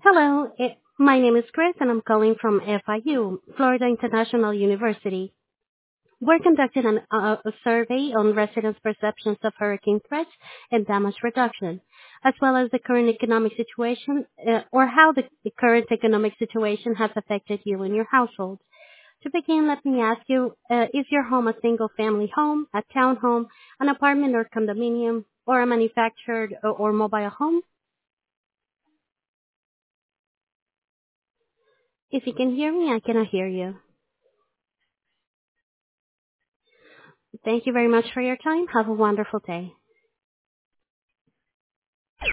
Hello, my name is Chris and I'm calling from FIU, Florida International University. We're conducting a survey on residents' perceptions of hurricane threats and damage reduction, as well as the current economic situation, or how the current economic situation has affected you and your household. To begin, let me ask you, is your home a single-family home, a townhome, an apartment or condominium, or a manufactured or mobile home? If you can hear me, I cannot hear you. Thank you very much for your time. Have a wonderful day.